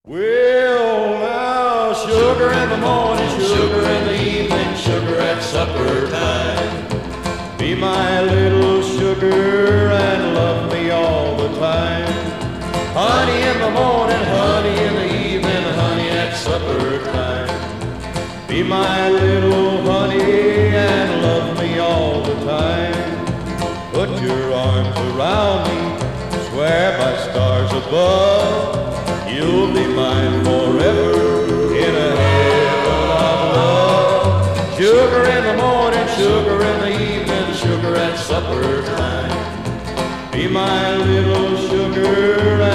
Well, now, sugar in the morning, sugar in the evening, sugar at supper time. Be my little sugar and love me all the time. Honey in the morning, honey in the evening, honey at supper time. Be my little honey and love me all the time. Put your arms around me, swear by stars above, you'll be mine forever in a heaven of love. Sugar in the morning, sugar in the evening, sugar at supper time. Be my little sugar